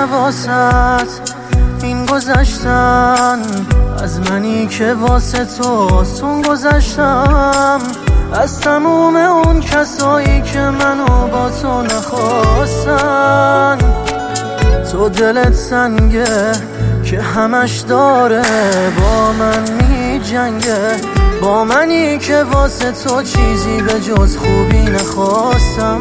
واسط این گذشتن، از منی که واسه تو سون گذشتم، از تموم اون کسایی که منو با تو نخواستن. تو دلت سنگه که همش داره با من می جنگه، با منی که واسه تو چیزی به جز خوبی نخواستم.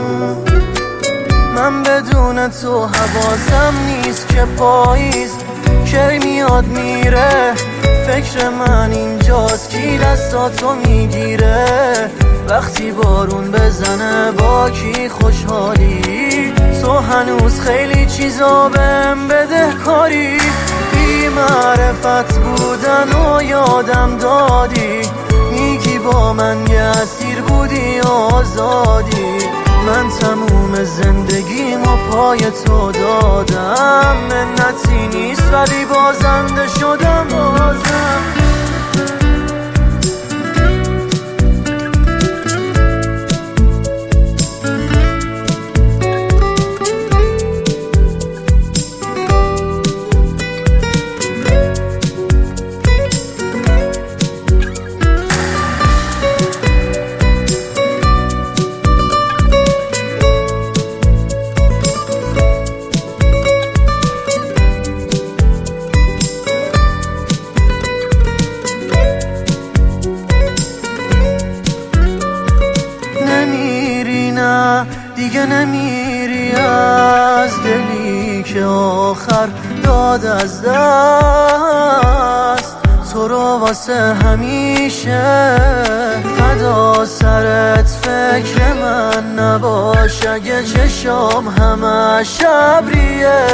من بدون تو حواسم نیست که پاییز کی میاد میره، فکر من اینجاست کی دستاتو میگیره، وقتی بارون بزنه با کی خوشحالی، تو هنوز خیلی چیزا بهم بده کاری، بی معرفت بودن و یادم دادی، میگی با من یه اسیر بودی آزادی، من تموم زندگیمو پای تو دادم، منتی نیست ولی بازنده شدم بازم. دیگه نمیری از دلی که آخر داد از دست، تو رو واسه همیشه فدا سرت فکر من نباش، اگه چشام همه شبریه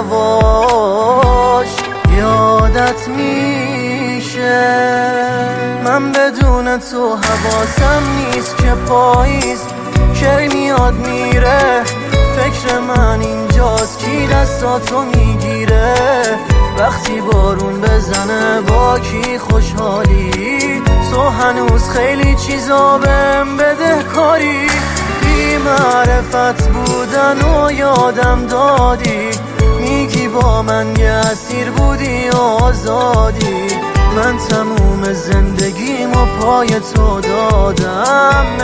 هواش یادت میشه. من بدون تو حواسم نیست که پاییز کی میاد میره، فکر من اینجاست کی دستاتو میگیره، وقتی بارون بزنه با کی خوشحالی، تو هنوز خیلی چیزا بهم بده کاری، بی معرفت بودن و یادم دادی، میگی با من یه اسیر بودی آزادی، من تموم زندگیمو پای تو دادم،